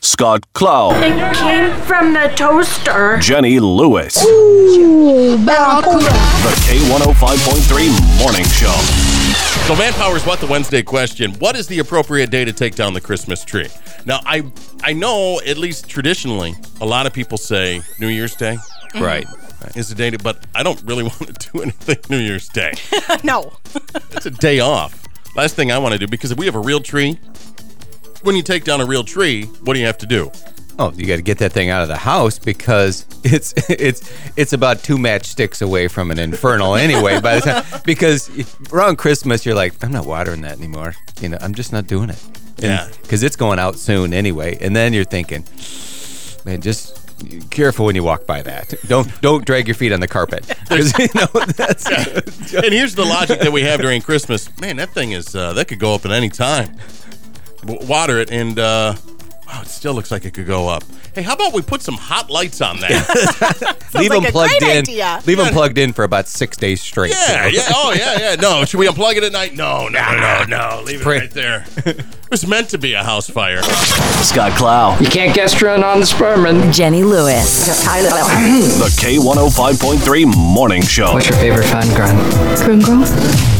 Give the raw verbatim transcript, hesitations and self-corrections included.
Scott Clow. It came from the toaster. Jenny Lewis. Ooh, Barracuda. The K one oh five point three Morning Show. So Manpower's What the Wednesday question. What is the appropriate day to take down the Christmas tree? Now, I I know, at least traditionally, a lot of people say New Year's Day. Mm-hmm. Right. Is the day to, but I don't really want to do anything New Year's Day. No. It's a day off. Last thing I want to do, because if we have a real tree, when you take down a real tree, what do you have to do? Oh, you got to get that thing out of the house because it's it's it's about two matchsticks away from an infernal anyway. By the time, because around Christmas you're like, I'm not watering that anymore. You know, I'm just not doing it. And, Yeah. Because it's going out soon anyway. And then you're thinking, man, just careful when you walk by that. Don't don't drag your feet on the carpet. 'Cause, you know, that's, Yeah. And here's the logic that we have during Christmas. Man, that thing is uh, that could go up at any time. W- water it, and uh, wow, it still looks like it could go up. Hey, how about we put some hot lights on that? leave like them a plugged great in. idea. Leave them plugged in for about six days straight. Yeah, yeah, oh yeah, yeah. No, should we unplug it at night? No, no, no, no, no. Leave it Pray- right there. It was meant to be a house fire. Scott Clow. You can't gastronomy on the Sperman. Jenny Lewis. The K one oh five point three Morning Show. What's your favorite fun, Grant? Kringle.